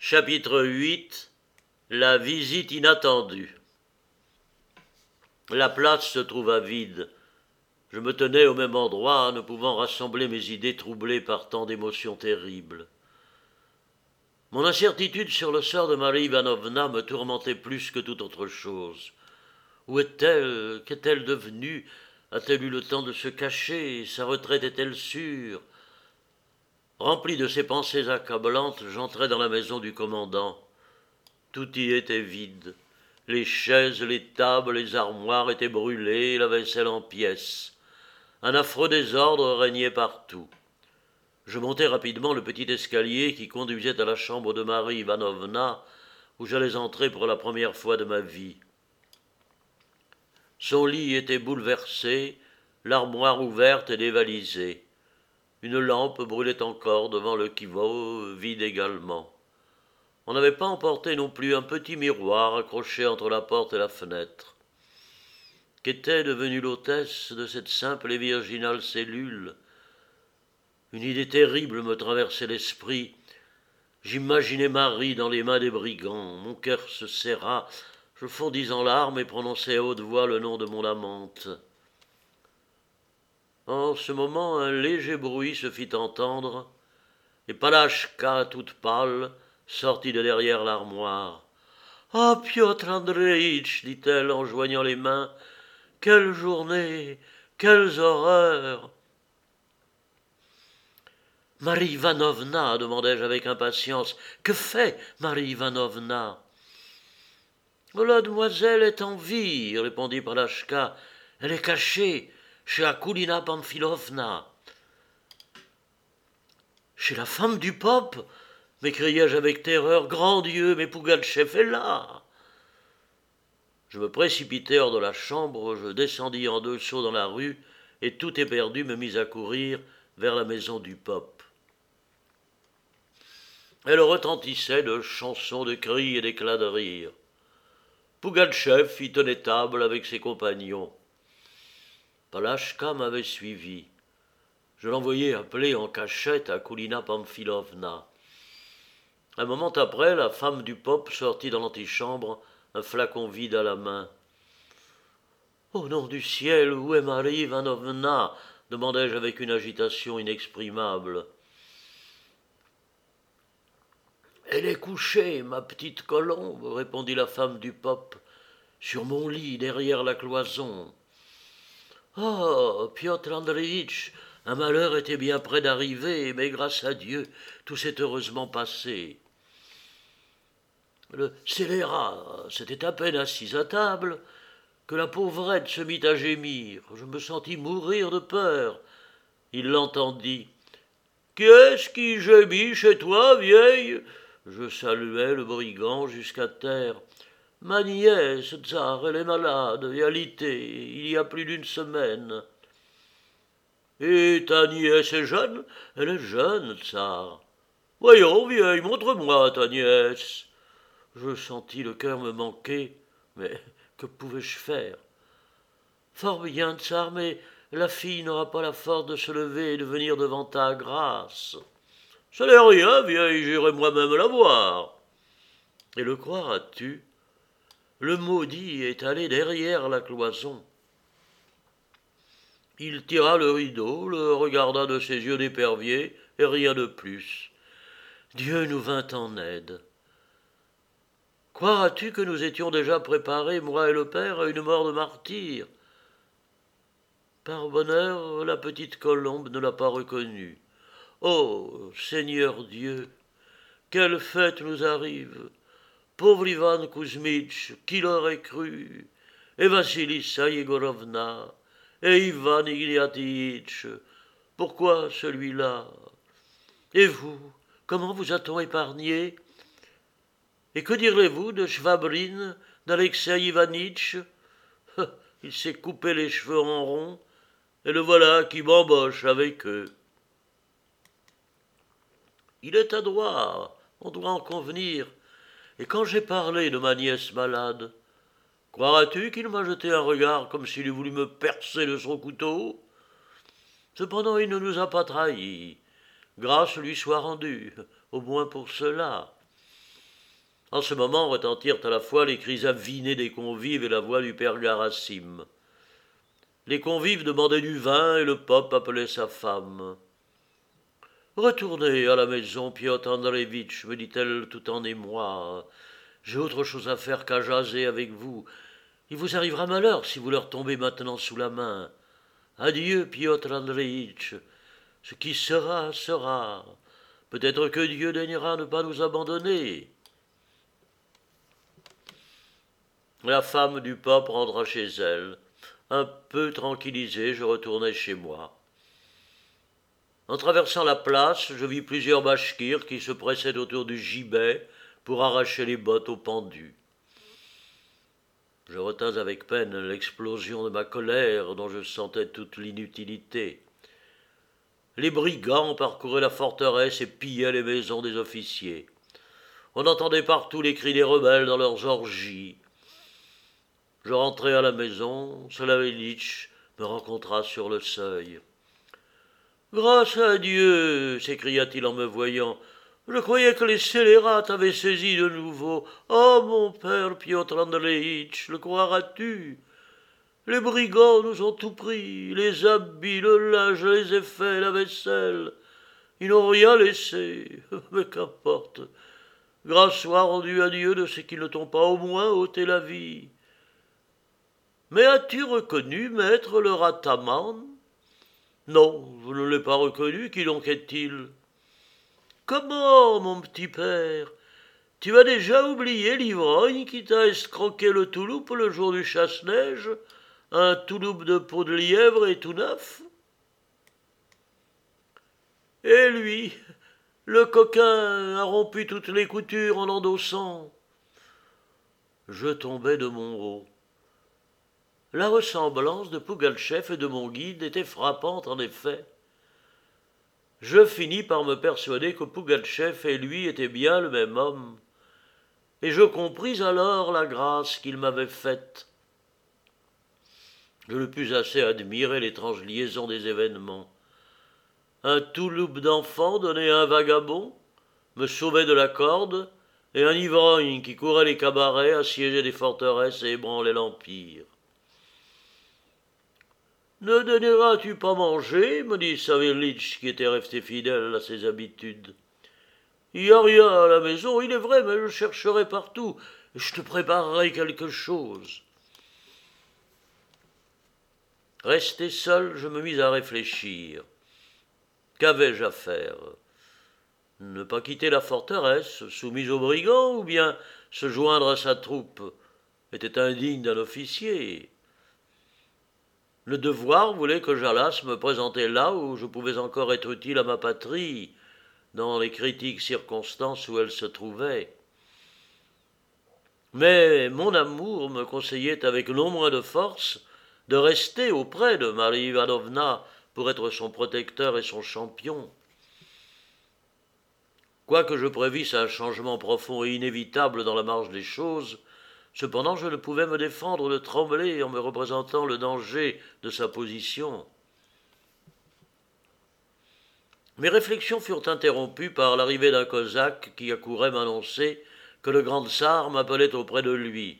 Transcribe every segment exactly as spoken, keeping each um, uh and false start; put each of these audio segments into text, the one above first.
Chapitre huit. La visite inattendue. La place se trouva vide. Je me tenais au même endroit, ne pouvant rassembler mes idées troublées par tant d'émotions terribles. Mon incertitude sur le sort de Marie Ivanovna me tourmentait plus que toute autre chose. Où est-elle? Qu'est-elle devenue? A-t-elle eu le temps de se cacher? Sa retraite est-elle sûre? Rempli de ces pensées accablantes, j'entrai dans la maison du commandant. Tout y était vide. Les chaises, les tables, les armoires étaient brûlées, la vaisselle en pièces. Un affreux désordre régnait partout. Je montai rapidement le petit escalier qui conduisait à la chambre de Marie Ivanovna, où j'allais entrer pour la première fois de ma vie. Son lit était bouleversé, l'armoire ouverte et dévalisée. Une lampe brûlait encore devant le kivot, vide également. On n'avait pas emporté non plus un petit miroir accroché entre la porte et la fenêtre. Qu'était devenue l'hôtesse de cette simple et virginale cellule? Une idée terrible me traversait l'esprit. J'imaginais Marie dans les mains des brigands. Mon cœur se serra. Je fondis en larmes et prononçai à haute voix le nom de mon amante. En ce moment, un léger bruit se fit entendre, et Palachka, toute pâle, sortit de derrière l'armoire. « Ah, Piotr Andréitch, dit-elle en joignant les mains, quelle journée, quelles horreurs !» Marie Ivanovna, demandai-je avec impatience, que fait Marie Ivanovna? La demoiselle est en vie, répondit Palachka. Elle est cachée chez Akoulina Pamfilovna. Chez la femme du pope? M'écriai-je avec terreur. Grand Dieu, mais Pougatchev est là. Je me précipitai hors de la chambre, je descendis en deux sauts dans la rue, et tout éperdu me mis à courir vers la maison du pope. Elle retentissait de chansons, de cris et d'éclats de rire. Pougatchev y tenait table avec ses compagnons. Palachka m'avait suivi. Je l'envoyai appeler en cachette à Akoulina Pamfilovna. Un moment après, la femme du pope sortit dans l'antichambre, un flacon vide à la main. « Au nom du ciel, où est Marie Ivanovna » demandai-je avec une agitation inexprimable. « Elle est couchée, ma petite colombe, » répondit la femme du pope, « sur mon lit, derrière la cloison. »« Oh, Piotr Andréitch, un malheur était bien près d'arriver, mais grâce à Dieu, tout s'est heureusement passé. » Le scélérat s'était à peine assis à table que la pauvrette se mit à gémir. Je me sentis mourir de peur. Il l'entendit. « Qui est-ce qui gémit chez toi, vieille ?» Je saluai le brigand jusqu'à terre. « Ma nièce, tsar, elle est malade et alitée, il y a plus d'une semaine. »« Et ta nièce est jeune ?»« Elle est jeune, tsar. »« Voyons, vieille, montre-moi ta nièce. » Je sentis le cœur me manquer, mais que pouvais-je faire? « Fort bien, tsar, mais la fille n'aura pas la force de se lever et de venir devant ta grâce. »« Ce n'est rien, vieille, j'irai moi-même la voir. » Et le croiras-tu? Le maudit est allé derrière la cloison. Il tira le rideau, le regarda de ses yeux d'épervier, et rien de plus. Dieu nous vint en aide. Croiras-tu que nous étions déjà préparés, moi et le père, à une mort de martyr? Par bonheur, la petite colombe ne l'a pas reconnu. Ô Seigneur Dieu, quelle fête nous arrive! Pauvre Ivan Kouzmitch, qui l'aurait cru? Et Vassilissa Yegorovna, et Ivan Ignatiitch, pourquoi celui-là? Et vous, comment vous a-t-on épargné? Et que direz-vous de Shvabrin, d'Alexei Ivanitch? Il s'est coupé les cheveux en rond, et le voilà qui bamboche avec eux. Il est adroit, on doit en convenir, et quand j'ai parlé de ma nièce malade, croiras-tu qu'il m'a jeté un regard comme s'il eût voulu me percer de son couteau? Cependant, il ne nous a pas trahis. Grâce lui soit rendue, au moins pour cela. En ce moment retentirent à la fois les cris avinés des convives et la voix du père Garassim. Les convives demandaient du vin et le pope appelait sa femme. « Retournez à la maison, Piotr Andreevitch, me dit-elle tout en émoi. J'ai autre chose à faire qu'à jaser avec vous. Il vous arrivera malheur si vous leur tombez maintenant sous la main. Adieu, Piotr Andreevitch. Ce qui sera, sera. Peut-être que Dieu daignera ne pas nous abandonner. » La femme du pape rentra chez elle. Un peu tranquillisé, je retournai chez moi. En traversant la place, je vis plusieurs bachkirs qui se pressaient autour du gibet pour arracher les bottes aux pendus. Je retins avec peine l'explosion de ma colère dont je sentais toute l'inutilité. Les brigands parcouraient la forteresse et pillaient les maisons des officiers. On entendait partout les cris des rebelles dans leurs orgies. Je rentrai à la maison, Salavitch me rencontra sur le seuil. « Grâce à Dieu !» s'écria-t-il en me voyant. « Je croyais que les scélérats t'avaient saisi de nouveau. Oh, mon père Piotr Andreevitch, le croiras-tu? Les brigands nous ont tout pris, les habits, le linge, les effets, la vaisselle. Ils n'ont rien laissé. Mais qu'importe. Grâce soit rendue à Dieu de ce qu'ils ne t'ont pas au moins ôté la vie. Mais as-tu reconnu, maître, le rataman ? » « Non, je ne l'ai pas reconnu, qui donc est-il ?»« Comment, mon petit père? Tu as déjà oublié l'ivrogne qui t'a escroqué le touloupe le jour du chasse-neige? Un touloupe de peau de lièvre et tout neuf? Et lui, le coquin a rompu toutes les coutures en l'endossant. » Je tombai de mon haut. La ressemblance de Pougatchev et de mon guide était frappante en effet. Je finis par me persuader que Pougatchev et lui étaient bien le même homme, et je compris alors la grâce qu'il m'avait faite. Je ne pus assez admirer l'étrange liaison des événements. Un touloupe d'enfant donnait à un vagabond, me sauvait de la corde, et un ivrogne qui courait les cabarets, assiégeait des forteresses et ébranlait l'empire. « Ne daigneras-tu pas manger ?» me dit Savélich, qui était resté fidèle à ses habitudes. « Il n'y a rien à la maison, il est vrai, mais je chercherai partout, et je te préparerai quelque chose. » Resté seul, je me mis à réfléchir. Qu'avais-je à faire? Ne pas quitter la forteresse, soumise aux brigands, ou bien se joindre à sa troupe, était indigne d'un officier. Le devoir voulait que j'allasse me présenter là où je pouvais encore être utile à ma patrie, dans les critiques circonstances où elle se trouvait. Mais mon amour me conseillait avec non moins de force de rester auprès de Marie Ivanovna pour être son protecteur et son champion. Quoique je prévisse un changement profond et inévitable dans la marche des choses, cependant, je ne pouvais me défendre de trembler en me représentant le danger de sa position. Mes réflexions furent interrompues par l'arrivée d'un cosaque qui accourait m'annoncer que le grand tsar m'appelait auprès de lui.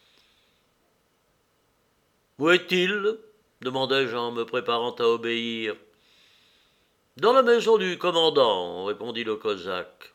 « Où est-il » demandai-je en me préparant à obéir. « Dans la maison du commandant » répondit le cosaque.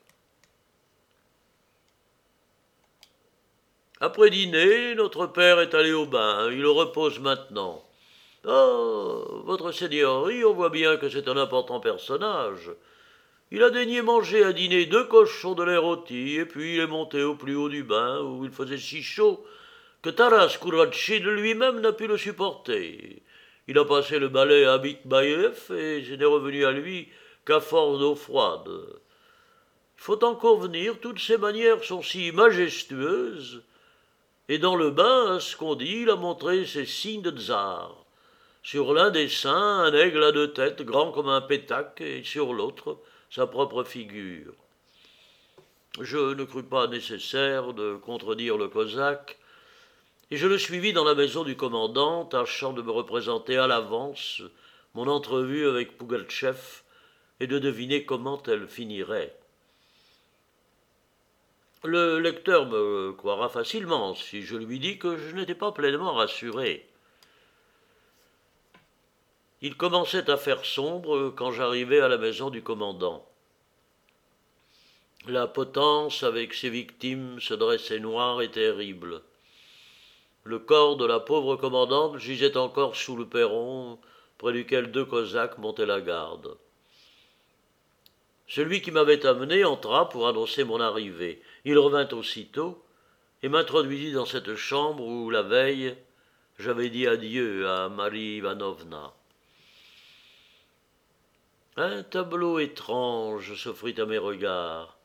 Après dîner, notre père est allé au bain, il repose maintenant. « Oh, votre seigneurie, on voit bien que c'est un important personnage. Il a daigné manger à dîner deux cochons de lait rôti, et puis il est monté au plus haut du bain, où il faisait si chaud que Taras Kourovatchine lui-même n'a pu le supporter. Il a passé le balai à Mikbaïev, et ce n'est revenu à lui qu'à force d'eau froide. Il faut en convenir, toutes ses manières sont si majestueuses. Et dans le bain, à ce qu'on dit, il a montré ses signes de tsar. Sur l'un des seins, un aigle à deux têtes, grand comme un pétac, et sur l'autre, sa propre figure. » Je ne crus pas nécessaire de contredire le cosaque, et je le suivis dans la maison du commandant, tâchant de me représenter à l'avance mon entrevue avec Pougatchev et de deviner comment elle finirait. Le lecteur me croira facilement si je lui dis que je n'étais pas pleinement rassuré. Il commençait à faire sombre quand j'arrivai à la maison du commandant. La potence avec ses victimes se dressait noire et terrible. Le corps de la pauvre commandante gisait encore sous le perron, près duquel deux cosaques montaient la garde. Celui qui m'avait amené entra pour annoncer mon arrivée. Il revint aussitôt et m'introduisit dans cette chambre où, la veille, j'avais dit adieu à Marie Ivanovna. Un tableau étrange s'offrit à mes regards.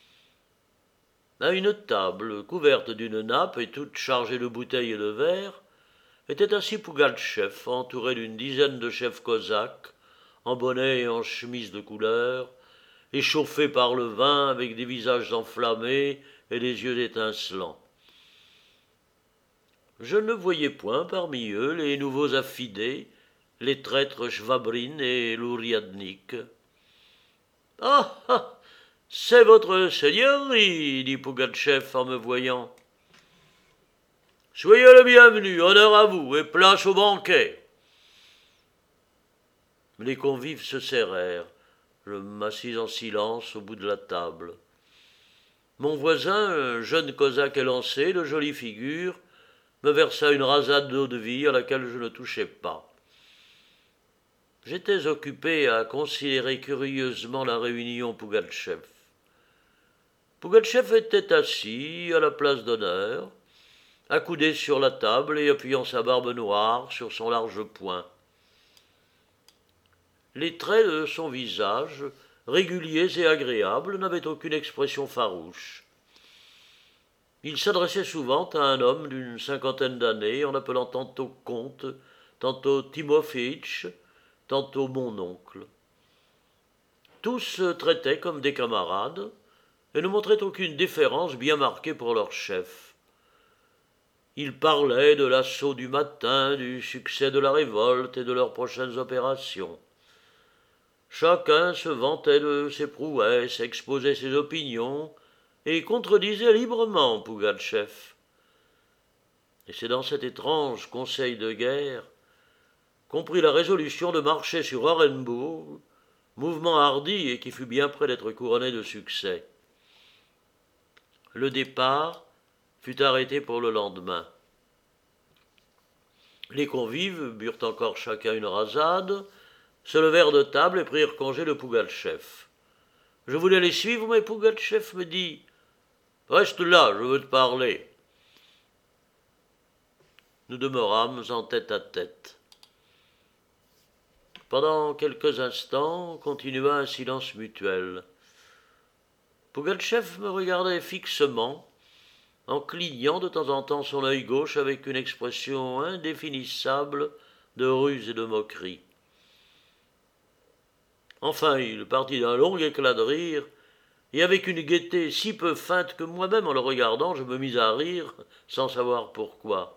À une table, couverte d'une nappe et toute chargée de bouteilles et de verres, était assis Pougatchev, entouré d'une dizaine de chefs cosaques, en bonnet et en chemise de couleur, échauffés par le vin avec des visages enflammés et des yeux étincelants. Je ne voyais point parmi eux les nouveaux affidés, les traîtres Chvabrin et Louriadnik. « Ah ah, c'est votre seigneurie, dit Pougatchev en me voyant. Soyez le bienvenu, honneur à vous, et place au banquet. Les convives se serrèrent. Je m'assis en silence au bout de la table. Mon voisin, un jeune cosaque élancé, de jolie figure, me versa une rasade d'eau-de-vie à laquelle je ne touchais pas. J'étais occupé à considérer curieusement la réunion Pougatchev. Pougatchev était assis à la place d'honneur, accoudé sur la table et appuyant sa barbe noire sur son large poing. Les traits de son visage, réguliers et agréables, n'avaient aucune expression farouche. Il s'adressait souvent à un homme d'une cinquantaine d'années en appelant tantôt comte, tantôt Timofeitch, tantôt mon oncle. Tous se traitaient comme des camarades et ne montraient aucune déférence bien marquée pour leur chef. Ils parlaient de l'assaut du matin, du succès de la révolte et de leurs prochaines opérations. Chacun se vantait de ses prouesses, exposait ses opinions et contredisait librement Pougatchev. Et c'est dans cet étrange conseil de guerre qu'on prit la résolution de marcher sur Orenbourg, mouvement hardi et qui fut bien près d'être couronné de succès. Le départ fut arrêté pour le lendemain. Les convives burent encore chacun une rasade, se levèrent de table et prirent congé de Pougatchev. Je voulais les suivre, mais Pougatchev me dit « Reste là, je veux te parler. » Nous demeurâmes en tête à tête. Pendant quelques instants, continua un silence mutuel. Pougatchev me regardait fixement, en clignant de temps en temps son œil gauche avec une expression indéfinissable de ruse et de moquerie. Enfin, il partit d'un long éclat de rire, et avec une gaieté si peu feinte que moi-même, en le regardant, je me mis à rire, sans savoir pourquoi.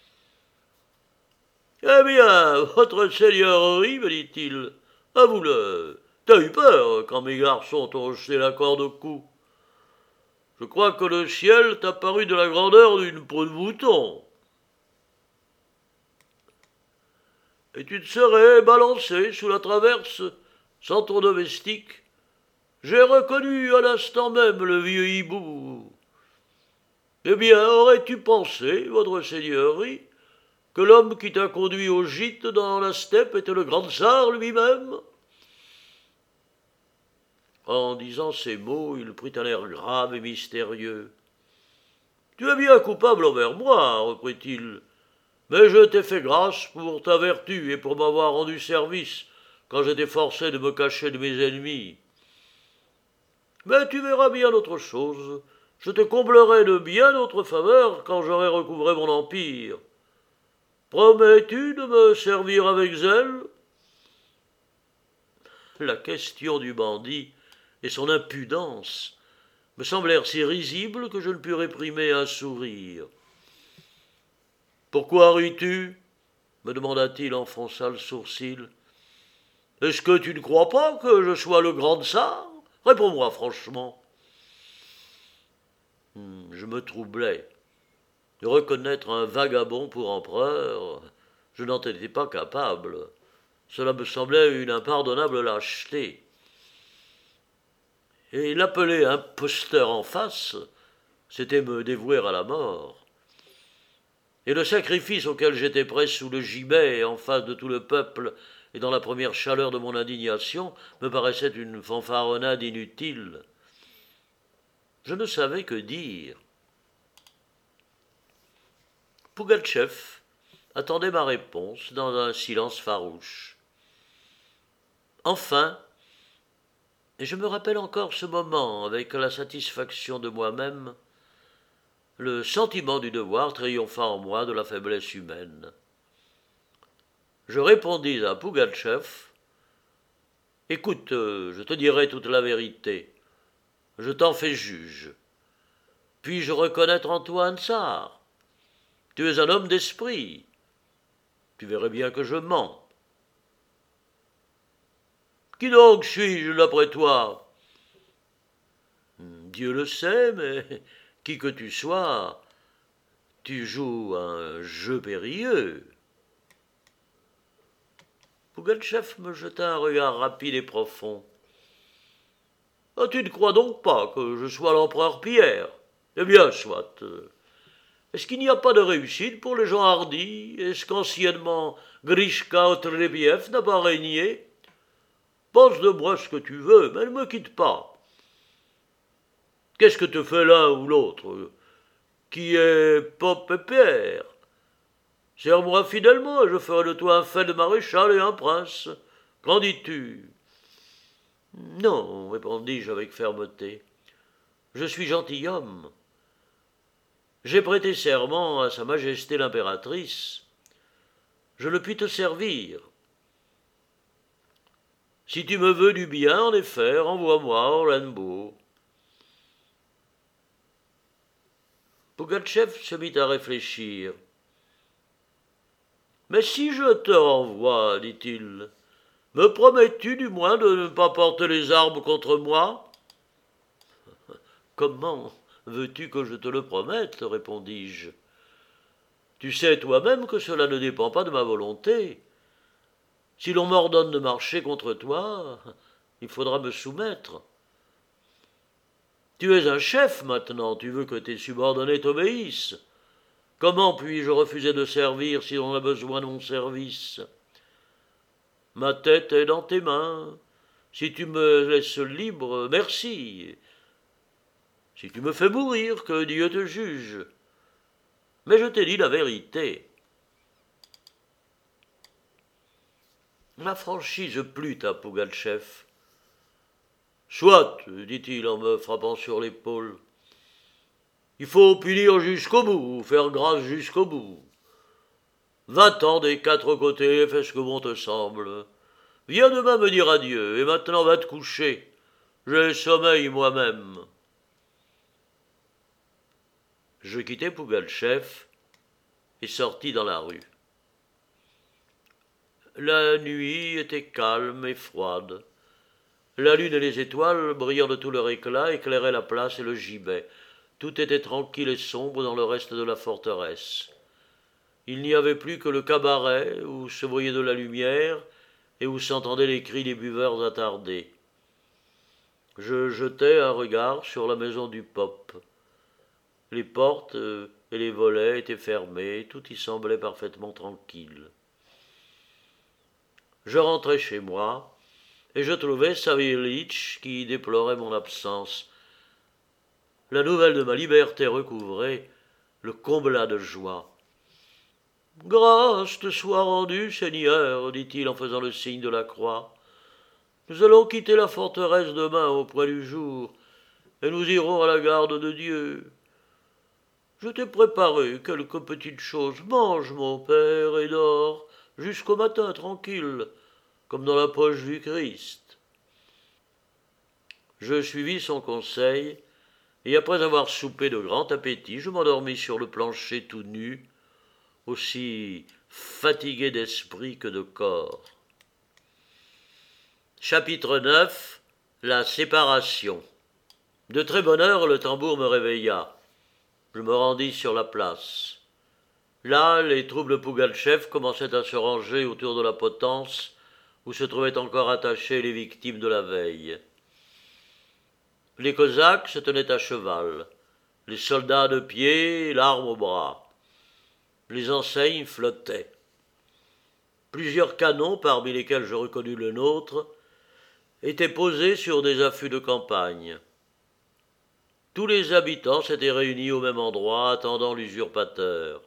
« Eh bien, votre seigneurie, me dit-il, avoue-le, t'as eu peur quand mes garçons t'ont jeté la corde au cou. Je crois que le ciel t'a paru de la grandeur d'une peau de mouton. Et tu te serais balancé sous la traverse sans ton domestique. J'ai reconnu à l'instant même le vieux hibou. Eh bien, aurais-tu pensé, votre seigneurie, que l'homme qui t'a conduit au gîte dans la steppe était le grand tsar lui-même ?» En disant ces mots, il prit un air grave et mystérieux. « Tu es bien coupable envers moi, reprit-il, mais je t'ai fait grâce pour ta vertu et pour m'avoir rendu service quand j'étais forcé de me cacher de mes ennemis. Mais tu verras bien autre chose, je te comblerai de bien d'autres faveurs quand j'aurai recouvré mon empire. Promets-tu de me servir avec zèle ?» La question du bandit et son impudence me semblèrent si risibles que je ne pus réprimer un sourire. « Pourquoi ris-tu » me demanda-t-il en fronçant le sourcil. « Est-ce que tu ne crois pas que je sois le grand tsar ? Réponds-moi franchement. » Je me troublais. De reconnaître un vagabond pour empereur, je n'en étais pas capable. Cela me semblait une impardonnable lâcheté. Et l'appeler imposteur en face, c'était me dévouer à la mort. Et le sacrifice auquel j'étais prêt sous le gibet, en face de tout le peuple, et dans la première chaleur de mon indignation, me paraissait une fanfaronnade inutile. Je ne savais que dire. Pougatchev attendait ma réponse dans un silence farouche. Enfin, et je me rappelle encore ce moment avec la satisfaction de moi-même, le sentiment du devoir triompha en moi de la faiblesse humaine. Je répondis à Pougatchev « Écoute, je te dirai toute la vérité. Je t'en fais juge. Puis-je reconnaître en toi un tsar ? Tu es un homme d'esprit. Tu verrais bien que je mens. Qui donc suis-je d'après toi ? Dieu le sait, mais qui que tu sois, tu joues un jeu périlleux. » Pougatchev me jeta un regard rapide et profond. Ah, tu ne crois donc pas que je sois l'empereur Pierre ? Eh bien, soit. Est-ce qu'il n'y a pas de réussite pour les gens hardis ? Est-ce qu'anciennement Grishka Otrébiev n'a pas régné ? Pense de moi ce que tu veux, mais ne me quitte pas. Qu'est-ce que te fait l'un ou l'autre ? Qui est Pope et Pierre ? Sers-moi fidèlement et je ferai de toi un feld-maréchal et un prince. Qu'en dis-tu ? Non, répondis-je avec fermeté. Je suis gentilhomme. J'ai prêté serment à Sa Majesté l'impératrice. Je ne puis te servir. Si tu me veux du bien, en effet, renvoie-moi à Orlenbourg. Pougatchev se mit à réfléchir. « Mais si je te renvoie, dit-il, me promets-tu du moins de ne pas porter les armes contre moi ?»« Comment veux-tu que je te le promette ? Répondis-je. Tu sais toi-même que cela ne dépend pas de ma volonté. Si l'on m'ordonne de marcher contre toi, il faudra me soumettre. Tu es un chef maintenant, tu veux que tes subordonnés t'obéissent. Comment puis-je refuser de servir si l'on a besoin de mon service ? Ma tête est dans tes mains. Si tu me laisses libre, merci. Si tu me fais mourir, que Dieu te juge. Mais je t'ai dit la vérité. » Ma franchise plut à Pougatchev. « Soit, dit-il en me frappant sur l'épaule. Il faut punir jusqu'au bout, faire grâce jusqu'au bout. Va-t'en des quatre côtés, fais ce que bon te semble. Viens demain me dire adieu, et maintenant va te coucher. J'ai sommeil moi-même. » Je quittai Pougatchev et sortis dans la rue. La nuit était calme et froide. La lune et les étoiles, brillant de tout leur éclat, éclairaient la place et le gibet. Tout était tranquille et sombre dans le reste de la forteresse. Il n'y avait plus que le cabaret où se voyait de la lumière et où s'entendaient les cris des buveurs attardés. Je jetai un regard sur la maison du Pope. Les portes et les volets étaient fermés, tout y semblait parfaitement tranquille. Je rentrai chez moi, et je trouvai Savélich qui déplorait mon absence. La nouvelle de ma liberté recouvrée le combla de joie. « Grâce te soit rendue, Seigneur, dit-il en faisant le signe de la croix. Nous allons quitter la forteresse demain auprès du jour, et nous irons à la garde de Dieu. Je t'ai préparé quelques petites choses. Mange, mon père, et dors jusqu'au matin tranquille, comme dans la poche du Christ. » Je suivis son conseil, et après avoir soupé de grand appétit, je m'endormis sur le plancher tout nu, aussi fatigué d'esprit que de corps. Chapitre neuf. La séparation. De très bonne heure, le tambour me réveilla. Je me rendis sur la place. Là, les troupes de Pougatchev commençaient à se ranger autour de la potence où se trouvaient encore attachées les victimes de la veille. Les Cosaques se tenaient à cheval, les soldats de pied, l'arme au bras. Les enseignes flottaient. Plusieurs canons, parmi lesquels je reconnus le nôtre, étaient posés sur des affûts de campagne. Tous les habitants s'étaient réunis au même endroit, attendant l'usurpateur.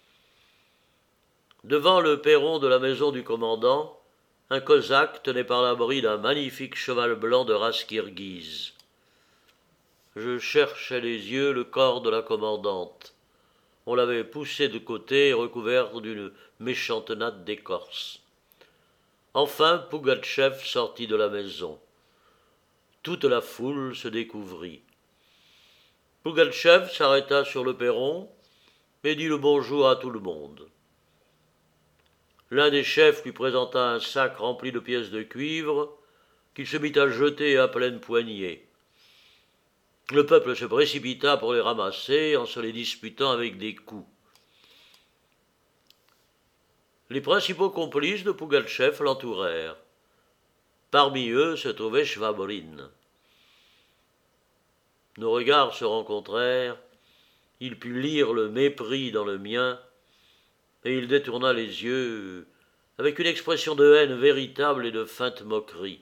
Devant le perron de la maison du commandant, un Cosaque tenait par la bride un magnifique cheval blanc de race kirghize. Je cherchais les yeux le corps de la commandante. On l'avait poussé de côté et recouvert d'une méchante natte d'écorce. Enfin, Pougatchev sortit de la maison. Toute la foule se découvrit. Pougatchev s'arrêta sur le perron et dit le bonjour à tout le monde. L'un des chefs lui présenta un sac rempli de pièces de cuivre qu'il se mit à jeter à pleine poignée. Le peuple se précipita pour les ramasser en se les disputant avec des coups. Les principaux complices de Pougatchev l'entourèrent. Parmi eux se trouvait Shvabrin. Nos regards se rencontrèrent, il put lire le mépris dans le mien, et il détourna les yeux avec une expression de haine véritable et de feinte moquerie.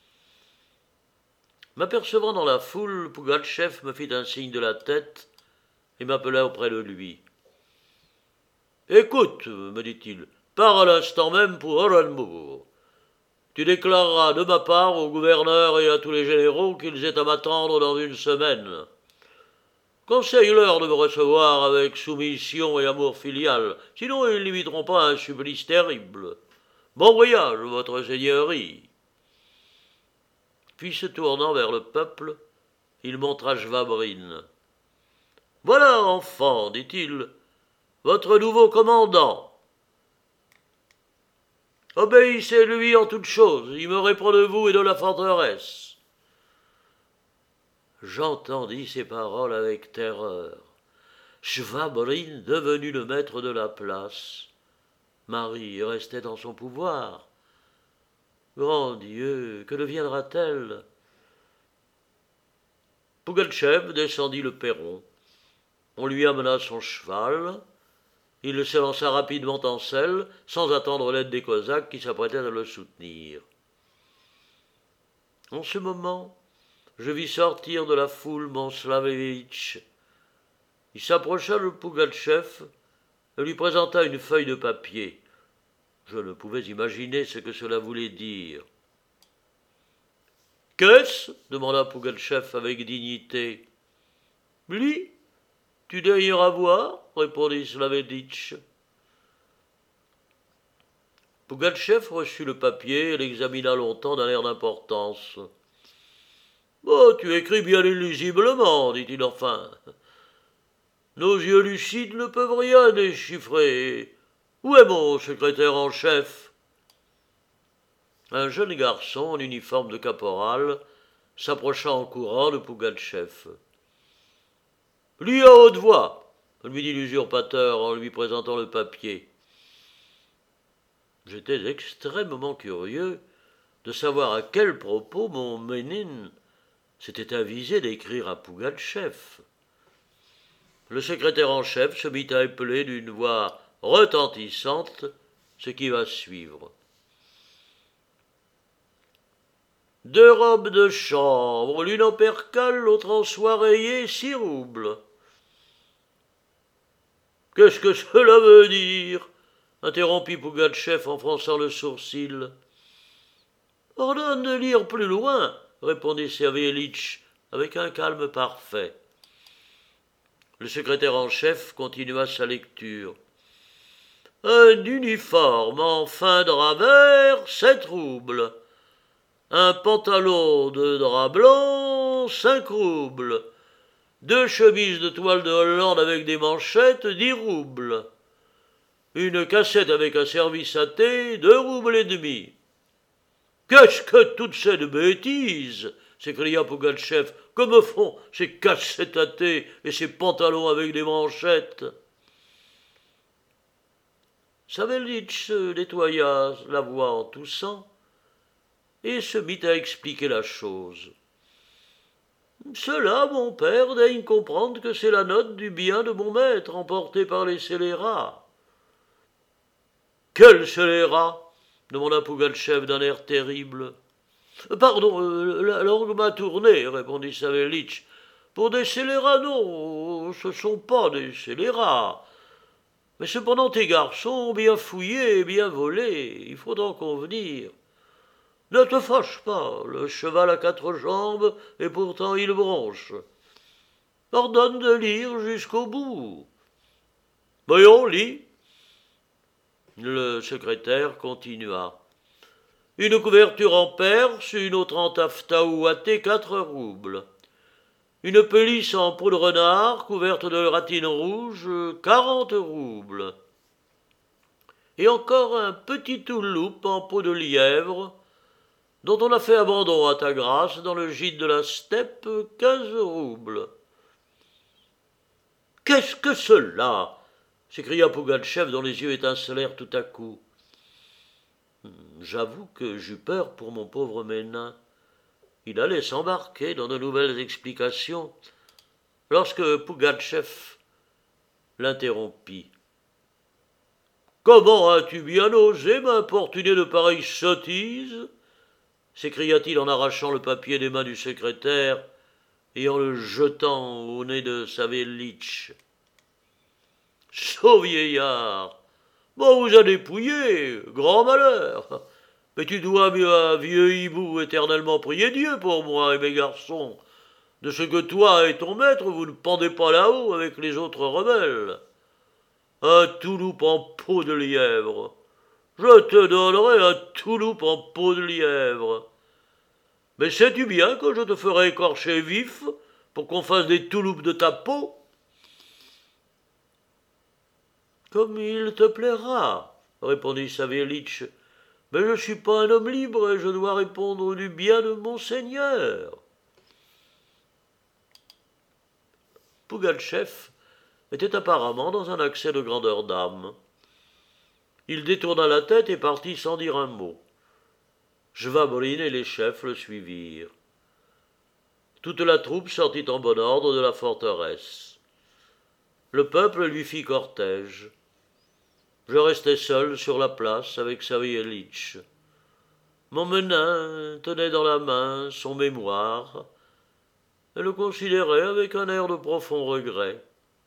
M'apercevant dans la foule, Pougatchev me fit un signe de la tête et m'appela auprès de lui. « Écoute, me dit-il, pars à l'instant même pour Orenbourg. Tu déclareras de ma part au gouverneur et à tous les généraux qu'ils aient à m'attendre dans une semaine. Conseille-leur de me recevoir avec soumission et amour filial, sinon ils n'imiteront pas un supplice terrible. Bon voyage, votre seigneurie. » Puis se tournant vers le peuple, il montra Shvabrin. « Voilà, enfant, dit-il, votre nouveau commandant. Obéissez-lui en toutes choses, il me répond de vous et de la forteresse. » J'entendis ces paroles avec terreur. Shvabrin, devenu le maître de la place. Marie restait dans son pouvoir. Grand Dieu, que deviendra-t-elle? Pougatchev descendit le perron. On lui amena son cheval. Il s'élança rapidement en selle, sans attendre l'aide des Cosaques qui s'apprêtaient à le soutenir. En ce moment, je vis sortir de la foule mon Slavevitch. Il s'approcha de Pougatchev et lui présenta une feuille de papier. Je ne pouvais imaginer ce que cela voulait dire. « Qu'est-ce » demanda Pougatchev avec dignité. « Lis, tu daigneras voir » répondit Slavevitch. Pougatchev reçut le papier et l'examina longtemps d'un air d'importance. « Oh, tu écris bien illusiblement, dit-il enfin. Nos yeux lucides ne peuvent rien déchiffrer. Où est mon secrétaire en chef ?» Un jeune garçon en uniforme de caporal s'approcha en courant de Pougatchev. « Lis à haute voix » lui dit l'usurpateur en lui présentant le papier. J'étais extrêmement curieux de savoir à quel propos mon Ménine s'était avisé d'écrire à Pougatchev. Le secrétaire en chef se mit à épeler d'une voix retentissante ce qui va suivre. Deux robes de chambre, l'une en percale, l'autre en soie rayée, six roubles. « Qu'est-ce que cela veut dire » interrompit Pougatchev en fronçant le sourcil. « Ordonne de lire plus loin » répondit Savélich avec un calme parfait. Le secrétaire en chef continua sa lecture. « Un uniforme en fin drap vert, sept roubles. Un pantalon de drap blanc, cinq roubles. Deux chemises de toile de Hollande avec des manchettes, dix roubles. Une cassette avec un service à thé, deux roubles et demi. Qu'est-ce que toutes ces bêtises » s'écria Pougatchev. « Que me font ces cassettes tâtées et ces pantalons avec des manchettes ?» Savélich se nettoya la voix en toussant et se mit à expliquer la chose. « Cela, mon père, daigne comprendre que c'est la note du bien de mon maître, emportée par les scélérats. »« Quels scélérats » demanda Pougatchev d'un air terrible. « Pardon, euh, la langue m'a tourné, » répondit Savélich. « Pour des scélérats, non, ce ne sont pas des scélérats. Mais cependant, tes garçons ont bien fouillé et bien volé, il faut en convenir. Ne te fâche pas, le cheval a quatre jambes et pourtant il bronche. Ordonne de lire jusqu'au bout. »« Voyons, lis. » Le secrétaire continua. « Une couverture en perse, une autre en taffetas ouaté, quatre roubles. Une pelisse en peau de renard, couverte de ratines rouges, quarante roubles. Et encore un petit touloupe en peau de lièvre, dont on a fait abandon à ta grâce dans le gîte de la steppe, quinze roubles. »« Qu'est-ce que cela ?» s'écria Pougatchev, dont les yeux étincelèrent tout à coup. « J'avoue que j'eus peur pour mon pauvre Ménin. Il allait s'embarquer dans de nouvelles explications lorsque Pougatchev l'interrompit. « Comment as-tu bien osé m'importuner de pareilles sottises ?» s'écria-t-il en arrachant le papier des mains du secrétaire et en le jetant au nez de Savélich. « Sot vieillard, bon vous a dépouillé, grand malheur. Mais tu dois mieux à vieux hibou éternellement prier Dieu pour moi et mes garçons, de ce que toi et ton maître vous ne pendez pas là-haut avec les autres rebelles. Un touloupe en peau de lièvre. Je te donnerai un touloupe en peau de lièvre. Mais sais-tu bien que je te ferai écorcher vif pour qu'on fasse des touloupes de ta peau ? » ?»« Comme il te plaira, » répondit Savélich. « Mais je ne suis pas un homme libre et je dois répondre du bien de mon seigneur. » Pougatchev était apparemment dans un accès de grandeur d'âme. Il détourna la tête et partit sans dire un mot. Jvabrine et les chefs le suivirent. Toute la troupe sortit en bon ordre de la forteresse. Le peuple lui fit cortège. Je restai seul sur la place avec Savélich. Mon Menin tenait dans la main son mémoire et le considérait avec un air de profond regret.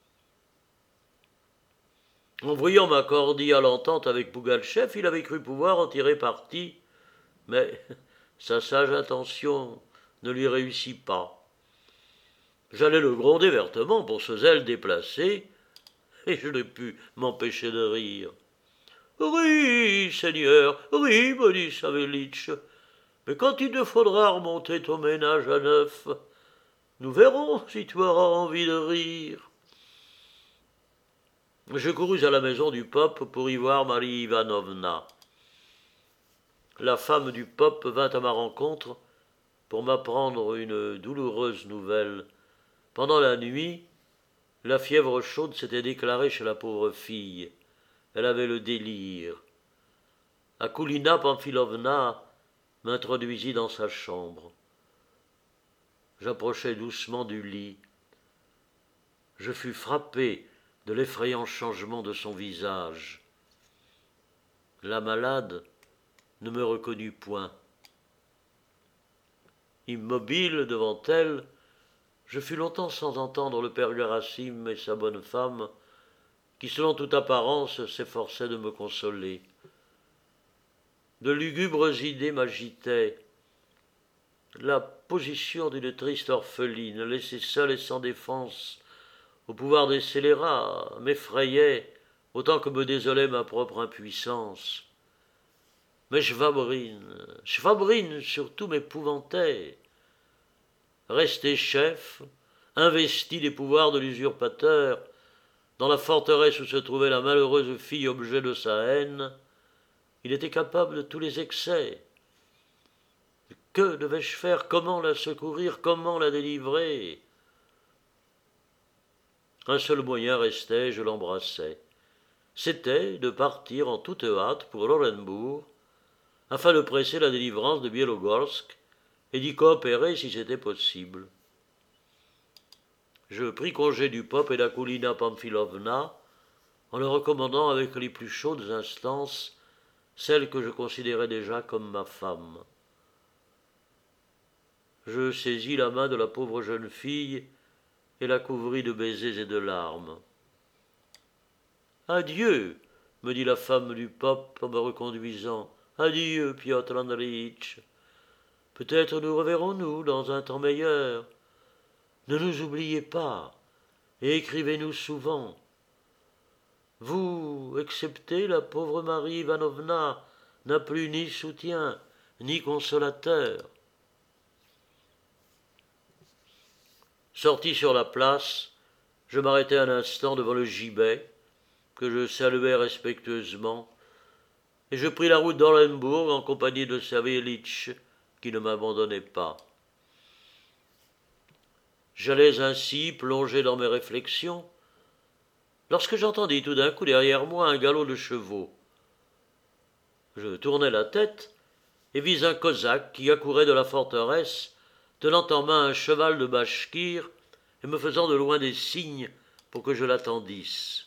En voyant ma cordiale entente avec Pougatchev, il avait cru pouvoir en tirer parti, mais sa sage intention ne lui réussit pas. J'allais le gronder vertement pour ce zèle déplacé, et je n'ai pu m'empêcher de rire. « Ris, Seigneur, ris, me dit Savélich, mais quand il te faudra remonter ton ménage à neuf, nous verrons si tu auras envie de rire. » Je courus à la maison du pope pour y voir Marie Ivanovna. La femme du pope vint à ma rencontre pour m'apprendre une douloureuse nouvelle. Pendant la nuit, la fièvre chaude s'était déclarée chez la pauvre fille. Elle avait le délire. Akoulina Pamphilovna m'introduisit dans sa chambre. J'approchai doucement du lit. Je fus frappé de l'effrayant changement de son visage. La malade ne me reconnut point. Immobile devant elle, je fus longtemps sans entendre le père Garasim et sa bonne femme, qui, selon toute apparence, s'efforçaient de me consoler. De lugubres idées m'agitaient. La position d'une triste orpheline, laissée seule et sans défense, au pouvoir des scélérats, m'effrayait autant que me désolait ma propre impuissance. Mais Jvabrine, Jvabrine surtout m'épouvantait. Resté chef, investi des pouvoirs de l'usurpateur, dans la forteresse où se trouvait la malheureuse fille objet de sa haine, il était capable de tous les excès. Que devais-je faire? Comment la secourir? Comment la délivrer? Un seul moyen restait, je l'embrassai. C'était de partir en toute hâte pour l'Orenbourg, afin de presser la délivrance de Bielogorsk et d'y coopérer si c'était possible. Je pris congé du pope et d'Akoulina Pamphilovna, en leur recommandant avec les plus chaudes instances celle que je considérais déjà comme ma femme. Je saisis la main de la pauvre jeune fille et la couvris de baisers et de larmes. « Adieu, me dit la femme du pape en me reconduisant. « Adieu, Piotr Andréitch. Peut-être nous reverrons-nous dans un temps meilleur. Ne nous oubliez pas et écrivez-nous souvent. Vous, excepté la pauvre Marie Ivanovna, n'a plus ni soutien ni consolateur. » Sorti sur la place, je m'arrêtai un instant devant le gibet, que je saluai respectueusement, et je pris la route d'Orenbourg en compagnie de Savélich, qui ne m'abandonnait pas. J'allais ainsi plongé dans mes réflexions, lorsque j'entendis tout d'un coup derrière moi un galop de chevaux. Je tournai la tête et vis un cosaque qui accourait de la forteresse, tenant en main un cheval de Bachkir et me faisant de loin des signes pour que je l'attendisse.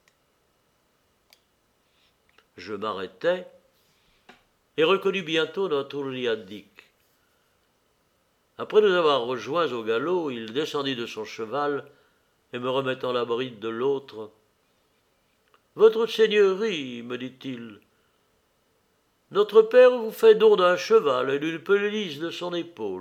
Je m'arrêtai et reconnus bientôt notre Ouriadik. Après nous avoir rejoints au galop, il descendit de son cheval et me remettant la bride de l'autre. « Votre seigneurie, me dit-il, notre père vous fait don d'un cheval et d'une pelisse de son épaule. »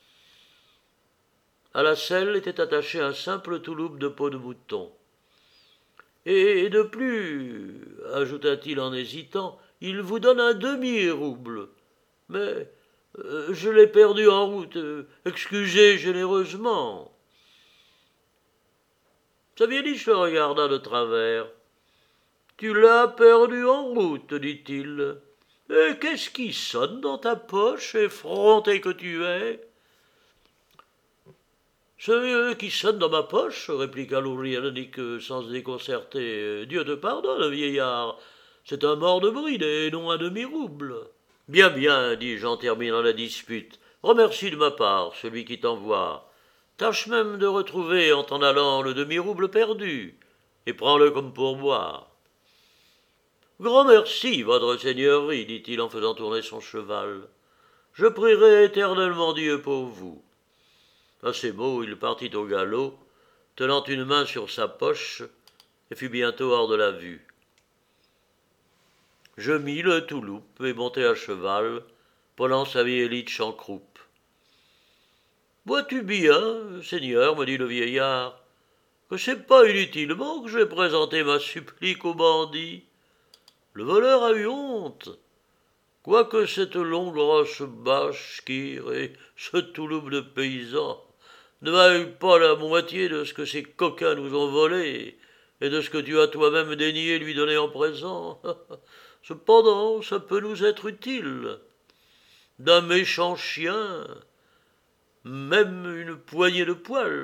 À la selle était attaché un simple touloupe de peau de mouton. Et de plus, ajouta-t-il en hésitant, il vous donne un demi-rouble. Mais euh, je l'ai perdu en route. Euh, excusez généreusement. Savélich le regarda de travers. Tu l'as perdu en route, dit-il. Et qu'est-ce qui sonne dans ta poche, effronté que tu es? Ce qui sonne dans ma poche, répliqua l'Ourianik sans se déconcerter. Dieu te pardonne, vieillard, c'est un mort de bride et non un demi-rouble. Bien, bien, dis-je en terminant la dispute. Remercie de ma part celui qui t'envoie. Tâche même de retrouver en t'en allant le demi-rouble perdu, et prends-le comme pourboire. Grand merci, votre seigneurie, dit-il en faisant tourner son cheval. Je prierai éternellement Dieu pour vous. À ces mots, il partit au galop, tenant une main sur sa poche, et fut bientôt hors de la vue. Je mis le touloupe et montai à cheval, prenant Savélich en croupe. « Vois-tu bien, seigneur, me dit le vieillard, que c'est pas inutilement que j'ai présenté ma supplique au bandit. Le voleur a eu honte. Quoique cette longue grosse Bachkir et ce touloupe de paysan ne vaillent pas la moitié de ce que ces coquins nous ont volé et de ce que tu as toi-même daigné lui donner en présent. Cependant, ça peut nous être utile. D'un méchant chien, même une poignée de poils. »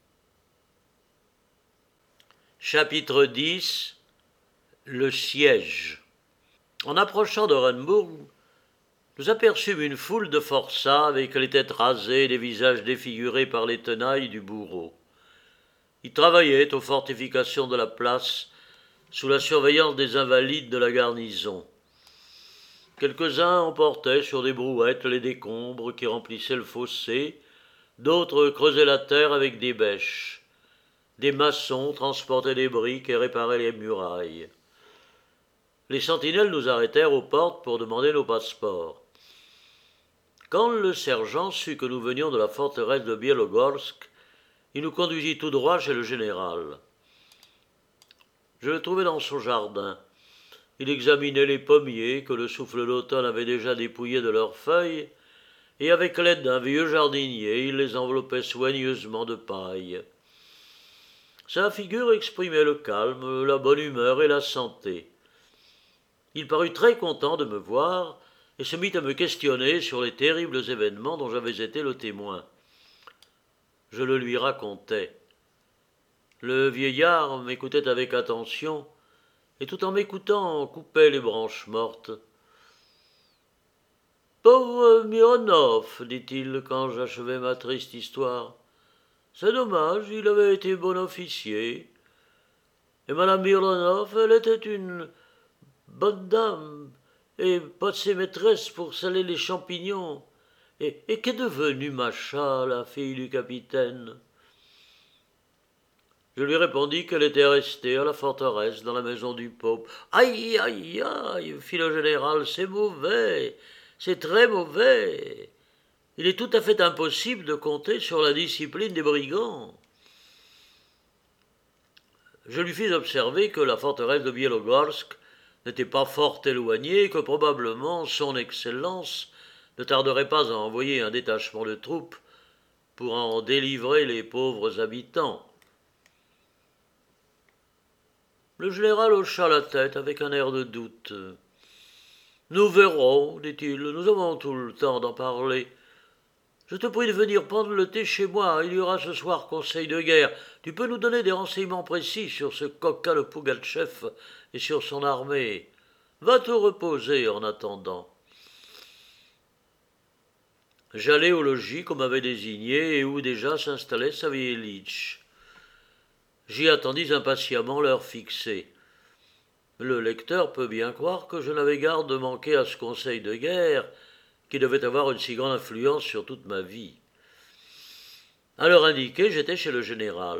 Chapitre dix. Le siège. En approchant d'Orenbourg, nous aperçûmes une foule de forçats avec les têtes rasées et les visages défigurés par les tenailles du bourreau. Ils travaillaient aux fortifications de la place sous la surveillance des invalides de la garnison. Quelques-uns emportaient sur des brouettes les décombres qui remplissaient le fossé, d'autres creusaient la terre avec des bêches. Des maçons transportaient des briques et réparaient les murailles. Les sentinelles nous arrêtèrent aux portes pour demander nos passeports. Quand le sergent sut que nous venions de la forteresse de Bielogorsk, il nous conduisit tout droit chez le général. Je le trouvai dans son jardin. Il examinait les pommiers que le souffle d'automne avait déjà dépouillés de leurs feuilles, et avec l'aide d'un vieux jardinier, il les enveloppait soigneusement de paille. Sa figure exprimait le calme, la bonne humeur et la santé. Il parut très content de me voir et se mit à me questionner sur les terribles événements dont j'avais été le témoin. Je le lui racontais. Le vieillard m'écoutait avec attention, et tout en m'écoutant coupait les branches mortes. « Pauvre Mironov, dit-il quand j'achevais ma triste histoire. C'est dommage, il avait été bon officier. Et madame Mironov, elle était une bonne dame, et passée maîtresse pour saler les champignons. Et, et qu'est devenue Macha, la fille du capitaine ?» Je lui répondis qu'elle était restée à la forteresse, dans la maison du pope. « Aïe, aïe, aïe, fit le général, c'est mauvais, c'est très mauvais. Il est tout à fait impossible de compter sur la discipline des brigands. » Je lui fis observer que la forteresse de Bielogorsk n'était pas fort éloignée et que probablement son Excellence ne tarderait pas à envoyer un détachement de troupes pour en délivrer les pauvres habitants. Le général hocha la tête avec un air de doute. « Nous verrons, dit-il, nous avons tout le temps d'en parler. Je te prie de venir prendre le thé chez moi, il y aura ce soir conseil de guerre. Tu peux nous donner des renseignements précis sur ce coquin de Pougatchev et sur son armée. Va te reposer en attendant. » J'allai au logis qu'on m'avait désigné et où déjà s'installait Savélich. J'y attendis impatiemment l'heure fixée. Le lecteur peut bien croire que je n'avais garde de manquer à ce conseil de guerre qui devait avoir une si grande influence sur toute ma vie. À l'heure indiquée, j'étais chez le général.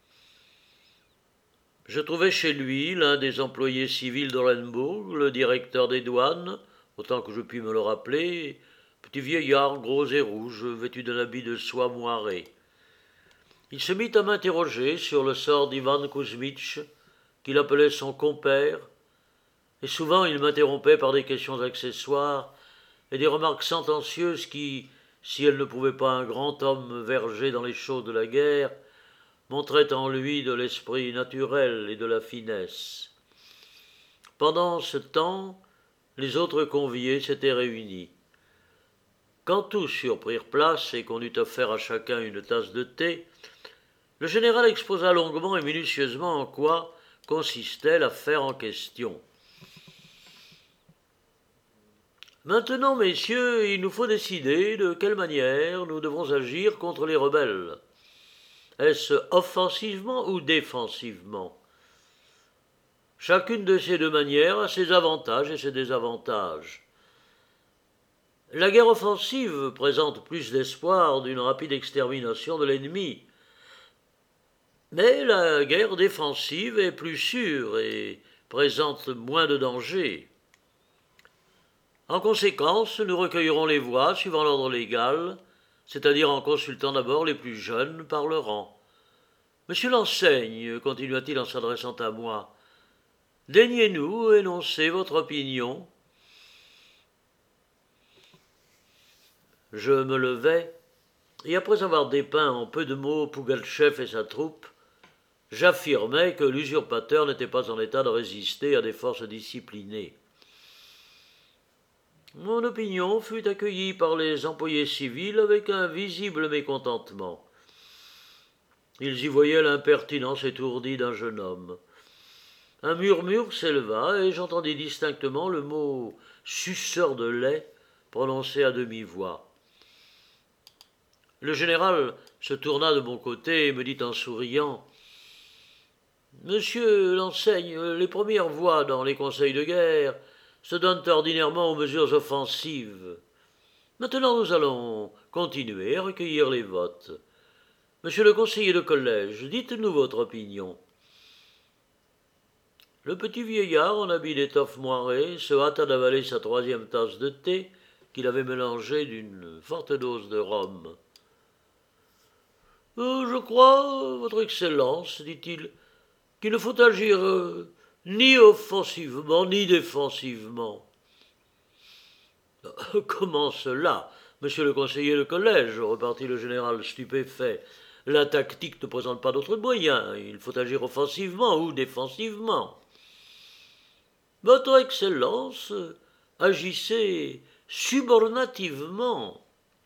Je trouvai chez lui l'un des employés civils d'Orenbourg, le directeur des douanes, autant que je puis me le rappeler, petit vieillard gros et rouge, vêtu d'un habit de soie moirée. Il se mit à m'interroger sur le sort d'Ivan Kouzmitch, qu'il appelait son compère, et souvent il m'interrompait par des questions accessoires et des remarques sentencieuses qui, si elles ne prouvaient pas un grand homme vergé dans les choses de la guerre, montraient en lui de l'esprit naturel et de la finesse. Pendant ce temps, les autres conviés s'étaient réunis. Quand tous surprirent place et qu'on eut offert à chacun une tasse de thé, le général exposa longuement et minutieusement en quoi consistait l'affaire en question. « Maintenant, messieurs, il nous faut décider de quelle manière nous devons agir contre les rebelles. Est-ce offensivement ou défensivement? Chacune de ces deux manières a ses avantages et ses désavantages. La guerre offensive présente plus d'espoir d'une rapide extermination de l'ennemi, mais la guerre défensive est plus sûre et présente moins de dangers. En conséquence, nous recueillerons les voix suivant l'ordre légal, c'est-à-dire en consultant d'abord les plus jeunes par le rang. Monsieur l'enseigne, continua-t-il en s'adressant à moi, daignez-nous énoncer votre opinion. Je me levai, et après avoir dépeint en peu de mots Pougatchev et sa troupe, j'affirmai que l'usurpateur n'était pas en état de résister à des forces disciplinées. Mon opinion fut accueillie par les employés civils avec un visible mécontentement. Ils y voyaient l'impertinence étourdie d'un jeune homme. Un murmure s'éleva et j'entendis distinctement le mot « suceur de lait » prononcé à demi-voix. Le général se tourna de mon côté et me dit en souriant « Monsieur l'enseigne, les premières voix dans les conseils de guerre se donnent ordinairement aux mesures offensives. Maintenant nous allons continuer à recueillir les votes. Monsieur le conseiller de collège, dites-nous votre opinion. » Le petit vieillard en habit d'étoffe moirée se hâta d'avaler sa troisième tasse de thé qu'il avait mélangée d'une forte dose de rhum. Euh, « Je crois, votre Excellence, dit-il, qu'il ne faut agir euh, ni offensivement ni défensivement. »« Comment cela, monsieur le conseiller de collège ?» repartit le général stupéfait. « La tactique ne présente pas d'autre moyen. Il faut agir offensivement ou défensivement. »« Votre Excellence, agissez Subornativement.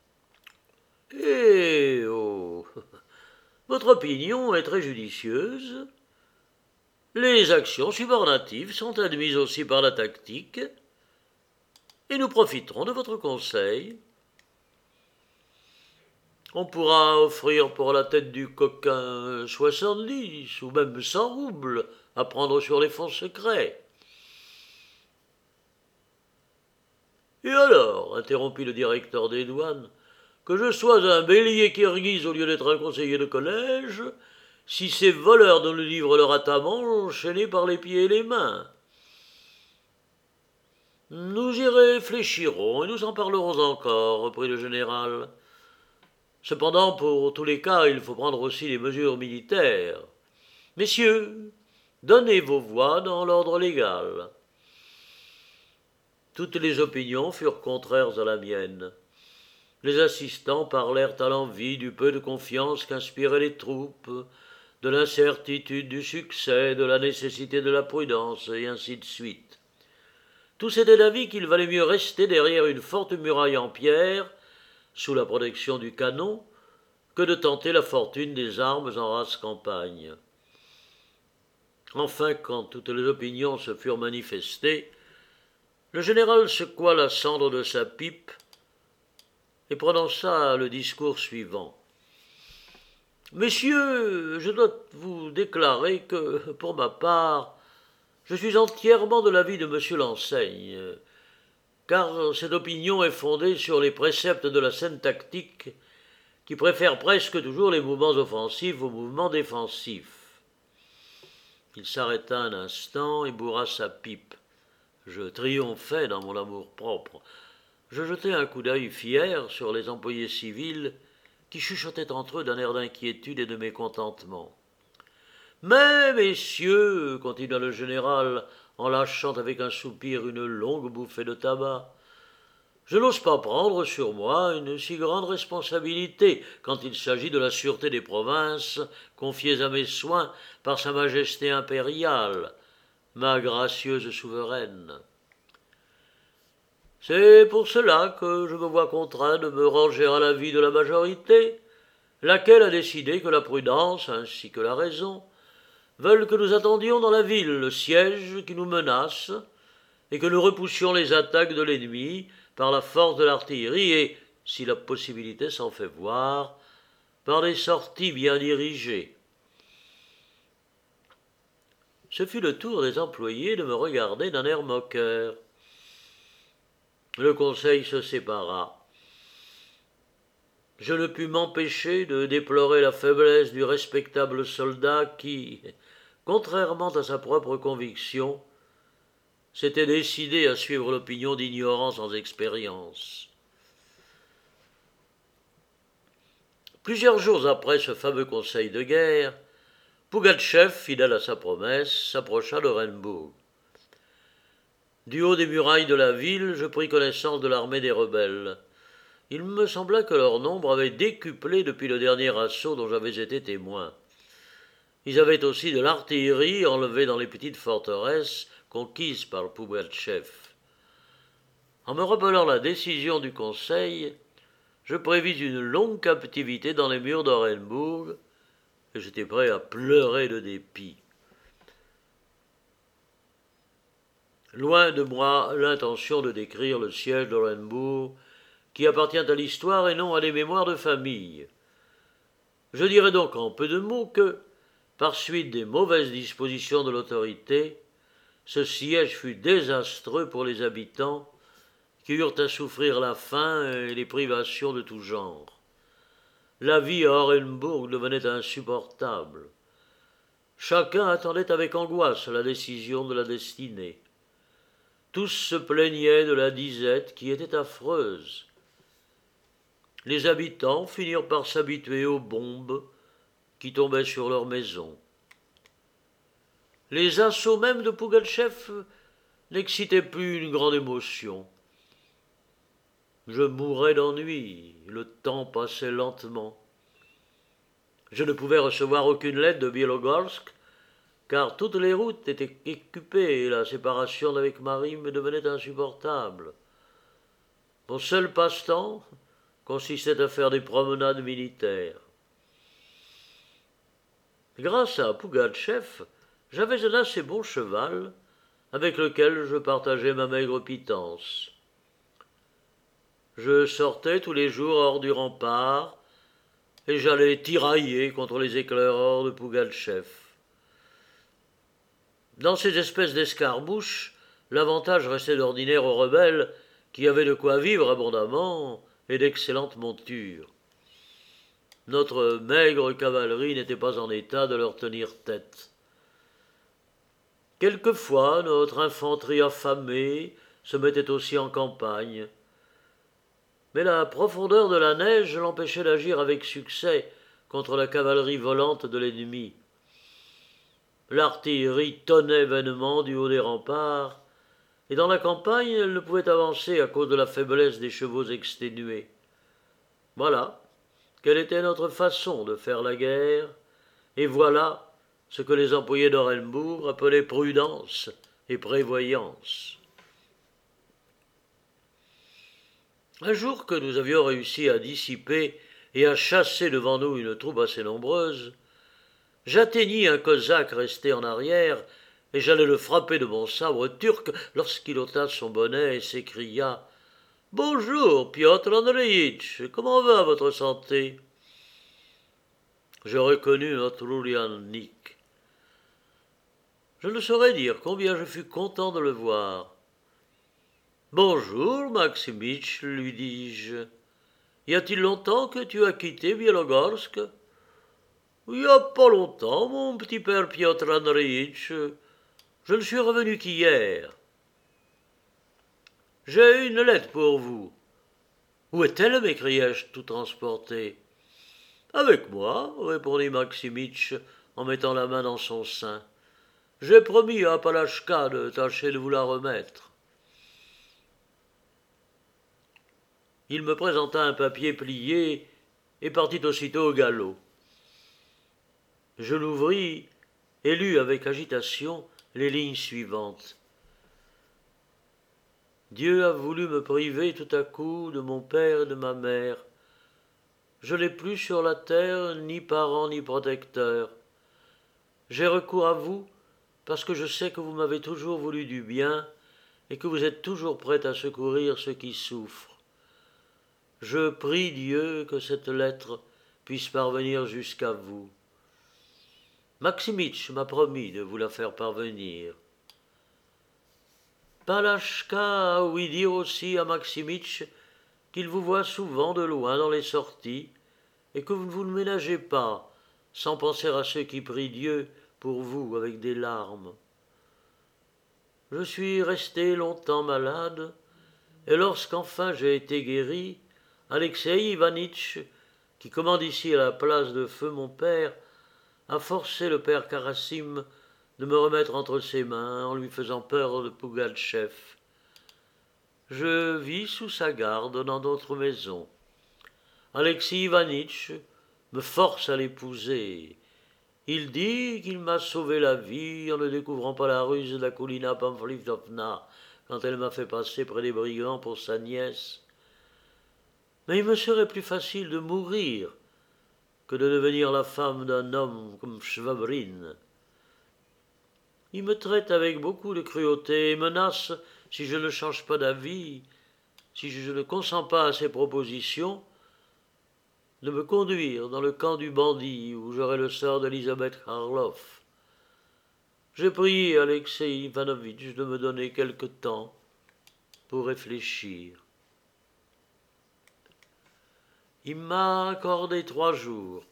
Eh oh. Votre opinion est très judicieuse. Les actions subornatives sont admises aussi par la tactique, et nous profiterons de votre conseil. On pourra offrir pour la tête du coquin soixante-dix ou même cent roubles à prendre sur les fonds secrets. Et alors, interrompit le directeur des douanes, que je sois un bélier kirghize au lieu d'être un conseiller de collège, si ces voleurs nous livrent leur atamant enchaînés par les pieds et les mains. Nous y réfléchirons et nous en parlerons encore, reprit le général. Cependant, pour tous les cas, il faut prendre aussi les mesures militaires. Messieurs, donnez vos voix dans l'ordre légal. Toutes les opinions furent contraires à la mienne. Les assistants parlèrent à l'envi du peu de confiance qu'inspiraient les troupes, de l'incertitude du succès, de la nécessité de la prudence, et ainsi de suite. Tous étaient d'avis qu'il valait mieux rester derrière une forte muraille en pierre, sous la protection du canon, que de tenter la fortune des armes en race campagne. Enfin, quand toutes les opinions se furent manifestées, le général secoua la cendre de sa pipe et prononça le discours suivant. « Messieurs, je dois vous déclarer que, pour ma part, je suis entièrement de l'avis de monsieur l'Enseigne, car cette opinion est fondée sur les préceptes de la scène tactique qui préfère presque toujours les mouvements offensifs aux mouvements défensifs. » Il s'arrêta un instant et bourra sa pipe. Je triomphais dans mon amour-propre. Je jetai un coup d'œil fier sur les employés civils qui chuchotaient entre eux d'un air d'inquiétude et de mécontentement. « Mais, messieurs, continua le général en lâchant avec un soupir une longue bouffée de tabac, je n'ose pas prendre sur moi une si grande responsabilité quand il s'agit de la sûreté des provinces confiées à mes soins par Sa Majesté impériale, ma gracieuse souveraine. C'est pour cela que je me vois contraint de me ranger à l'avis de la majorité, laquelle a décidé que la prudence ainsi que la raison veulent que nous attendions dans la ville le siège qui nous menace et que nous repoussions les attaques de l'ennemi par la force de l'artillerie et, si la possibilité s'en fait voir, par des sorties bien dirigées. Ce fut le tour des employés de me regarder d'un air moqueur. Le conseil se sépara. Je ne pus m'empêcher de déplorer la faiblesse du respectable soldat qui, contrairement à sa propre conviction, s'était décidé à suivre l'opinion d'ignorants sans expérience. Plusieurs jours après ce fameux conseil de guerre, Pougatchev, fidèle à sa promesse, s'approcha d'Orenbourg. Du haut des murailles de la ville, je pris connaissance de l'armée des rebelles. Il me sembla que leur nombre avait décuplé depuis le dernier assaut dont j'avais été témoin. Ils avaient aussi de l'artillerie enlevée dans les petites forteresses conquises par Pougatchev. En me rappelant la décision du conseil, je prévis une longue captivité dans les murs d'Orenbourg, et j'étais prêt à pleurer de dépit. Loin de moi l'intention de décrire le siège d'Orenbourg, qui appartient à l'histoire et non à des mémoires de famille. Je dirais donc en peu de mots que, par suite des mauvaises dispositions de l'autorité, ce siège fut désastreux pour les habitants, qui eurent à souffrir la faim et les privations de tout genre. La vie à Orenbourg devenait insupportable. Chacun attendait avec angoisse la décision de la destinée. Tous se plaignaient de la disette qui était affreuse. Les habitants finirent par s'habituer aux bombes qui tombaient sur leurs maisons. Les assauts même de Pougatchev n'excitaient plus une grande émotion. Je mourais d'ennui, le temps passait lentement. Je ne pouvais recevoir aucune lettre de Bielogorsk, car toutes les routes étaient occupées et la séparation d'avec Marie me devenait insupportable. Mon seul passe-temps consistait à faire des promenades militaires. Grâce à Pougatchev, j'avais un assez bon cheval avec lequel je partageais ma maigre pitance. Je sortais tous les jours hors du rempart et j'allais tirailler contre les éclaireurs de Pougatchev. Dans ces espèces d'escarmouches, l'avantage restait d'ordinaire aux rebelles qui avaient de quoi vivre abondamment et d'excellentes montures. Notre maigre cavalerie n'était pas en état de leur tenir tête. Quelquefois, notre infanterie affamée se mettait aussi en campagne. Mais la profondeur de la neige l'empêchait d'agir avec succès contre la cavalerie volante de l'ennemi. L'artillerie tonnait vainement du haut des remparts, et dans la campagne, elle ne pouvait avancer à cause de la faiblesse des chevaux exténués. Voilà quelle était notre façon de faire la guerre, et voilà ce que les employés d'Orenbourg appelaient prudence et prévoyance. Un jour que nous avions réussi à dissiper et à chasser devant nous une troupe assez nombreuse, j'atteignis un cosaque resté en arrière, et j'allais le frapper de mon sabre turc lorsqu'il ôta son bonnet et s'écria « Bonjour, Piotr Andreitch, comment va votre santé ?» Je reconnus notre Uriannik. Je ne saurais dire combien je fus content de le voir. « Bonjour, Maximitch, lui dis-je. Y a-t-il longtemps que tu as quitté Bielogorsk ?»« Il n'y a pas longtemps, mon petit père Piotr Andreitch. Je ne suis revenu qu'hier. »« J'ai une lettre pour vous. »« Où est-elle » m'écriai-je tout transporté. « Avec moi, » répondit Maximitch en mettant la main dans son sein. « J'ai promis à Palachka de tâcher de vous la remettre. » Il me présenta un papier plié et partit aussitôt au galop. Je l'ouvris et lus avec agitation les lignes suivantes. Dieu a voulu me priver tout à coup de mon père et de ma mère. Je n'ai plus sur la terre ni parents ni protecteurs. J'ai recours à vous parce que je sais que vous m'avez toujours voulu du bien et que vous êtes toujours prête à secourir ceux qui souffrent. Je prie Dieu que cette lettre puisse parvenir jusqu'à vous. Maximitch m'a promis de vous la faire parvenir. Palachka a ouï dire aussi à Maximitch qu'il vous voit souvent de loin dans les sorties et que vous ne vous le ménagez pas sans penser à ceux qui prient Dieu pour vous avec des larmes. Je suis resté longtemps malade et lorsqu'enfin j'ai été guéri, Alexei Ivanitch, qui commande ici à la place de feu mon père, a forcé le père Karassim de me remettre entre ses mains en lui faisant peur de Pougatchev. Je vis sous sa garde dans d'autres maisons. Alexis Ivanitch me force à l'épouser. Il dit qu'il m'a sauvé la vie en ne découvrant pas la ruse d'Akoulina Pamfilivna quand elle m'a fait passer près des brigands pour sa nièce. Mais il me serait plus facile de mourir que de devenir la femme d'un homme comme Shvabrin. Il me traite avec beaucoup de cruauté et menace, si je ne change pas d'avis, si je ne consens pas à ses propositions, de me conduire dans le camp du bandit où j'aurai le sort d'Elisabeth Karloff. J'ai prié Alexei Ivanovitch de me donner quelque temps pour réfléchir. Il m'a accordé trois jours.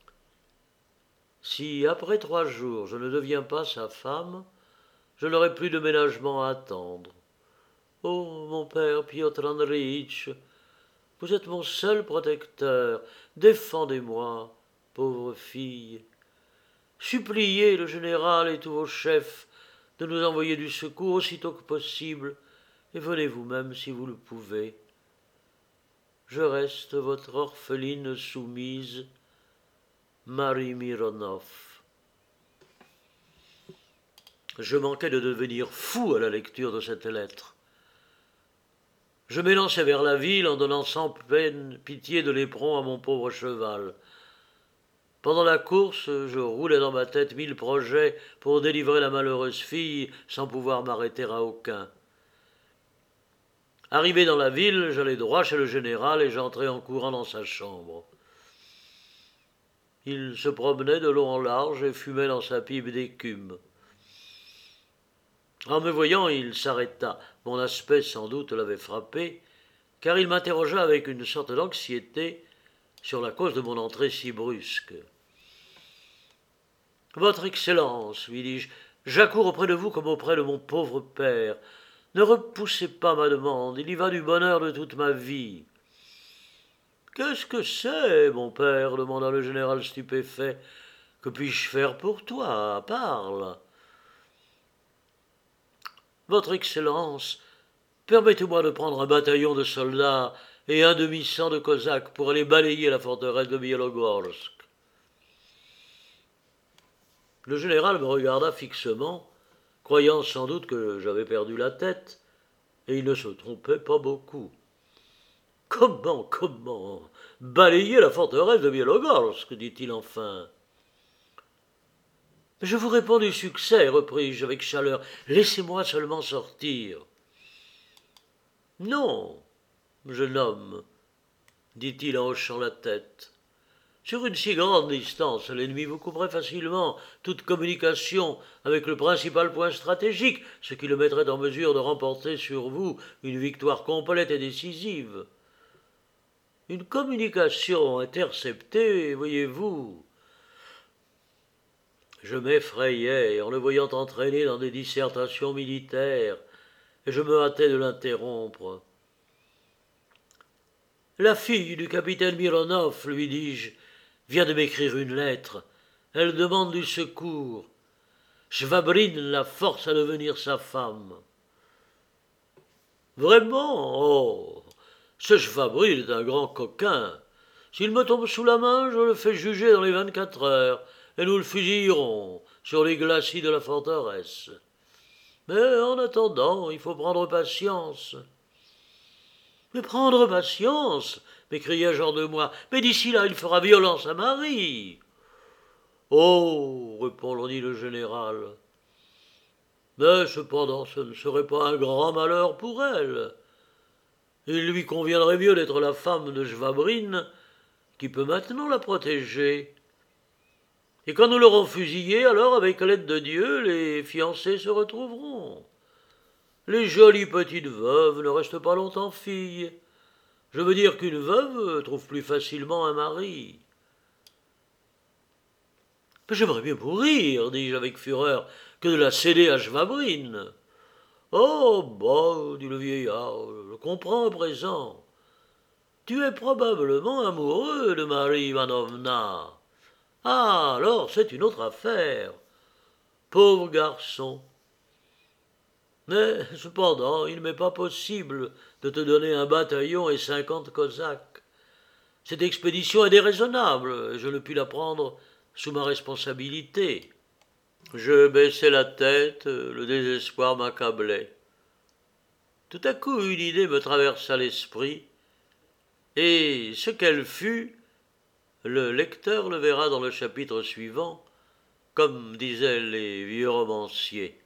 Si, après trois jours, je ne deviens pas sa femme, je n'aurai plus de ménagement à attendre. Oh, mon père Piotr Andreitch, vous êtes mon seul protecteur. Défendez-moi, pauvre fille. Suppliez le général et tous vos chefs de nous envoyer du secours aussitôt que possible, et venez vous-même si vous le pouvez. Je reste votre orpheline soumise, Marie Mironov. Je manquais de devenir fou à la lecture de cette lettre. Je m'élançai vers la ville en donnant sans peine pitié de l'éperon à mon pauvre cheval. Pendant la course, je roulais dans ma tête mille projets pour délivrer la malheureuse fille sans pouvoir m'arrêter à aucun. Arrivé dans la ville, j'allai droit chez le général et j'entrai en courant dans sa chambre. Il se promenait de long en large et fumait dans sa pipe d'écume. En me voyant, il s'arrêta. Mon aspect sans doute l'avait frappé, car il m'interrogea avec une sorte d'anxiété sur la cause de mon entrée si brusque. « Votre Excellence, lui dis-je, j'accours auprès de vous comme auprès de mon pauvre père. Ne repoussez pas ma demande, il y va du bonheur de toute ma vie. »« Qu'est-ce que c'est, mon père » demanda le général stupéfait. « Que puis-je faire pour toi? Parle. »« Votre Excellence, permettez-moi de prendre un bataillon de soldats et un demi-cent de cosaques pour aller balayer la forteresse de Bielogorsk. » Le général me regarda fixement, croyant sans doute que j'avais perdu la tête, et il ne se trompait pas beaucoup. « Comment, comment balayer la forteresse de Bielogorsk » dit-il enfin. « Je vous réponds du succès, repris-je avec chaleur. Laissez-moi seulement sortir. »« Non, jeune homme, dit-il en hochant la tête. Sur une si grande distance, l'ennemi vous couperait facilement toute communication avec le principal point stratégique, ce qui le mettrait en mesure de remporter sur vous une victoire complète et décisive. Une communication interceptée, voyez-vous. Je m'effrayais en le voyant entraîné dans des dissertations militaires, et je me hâtais de l'interrompre. « La fille du capitaine Mironov, lui dis-je, vient de m'écrire une lettre. Elle demande du secours. Shvabrine la force à devenir sa femme. »« Vraiment? Oh, ce Shvabrine est un grand coquin. S'il me tombe sous la main, je le fais juger dans les vingt-quatre heures, et nous le fusillerons sur les glacis de la forteresse. Mais en attendant, il faut prendre patience. »« Mais prendre patience » m'écriai-je hors de moi. « Mais d'ici là, il fera violence à Marie. »« Oh » répondit le général. « Mais cependant, ce ne serait pas un grand malheur pour elle. Il lui conviendrait mieux d'être la femme de Shvabrine, qui peut maintenant la protéger. Et quand nous l'aurons fusillée, alors, avec l'aide de Dieu, les fiancés se retrouveront. Les jolies petites veuves ne restent pas longtemps filles. Je veux dire qu'une veuve trouve plus facilement un mari. »« Mais j'aimerais bien mourir, dis-je avec fureur, que de la céder à Shvabrine. »« Oh, bah, dit le vieillard, je comprends à présent. Tu es probablement amoureux de Marie Ivanovna. Ah, alors c'est une autre affaire. Pauvre garçon. Mais cependant, il ne m'est pas possible de te donner un bataillon et cinquante cosaques. Cette expédition est déraisonnable, et je ne puis la prendre sous ma responsabilité. » Je baissai la tête, le désespoir m'accablait. Tout à coup, une idée me traversa l'esprit, et ce qu'elle fut, le lecteur le verra dans le chapitre suivant, comme disaient les vieux romanciers.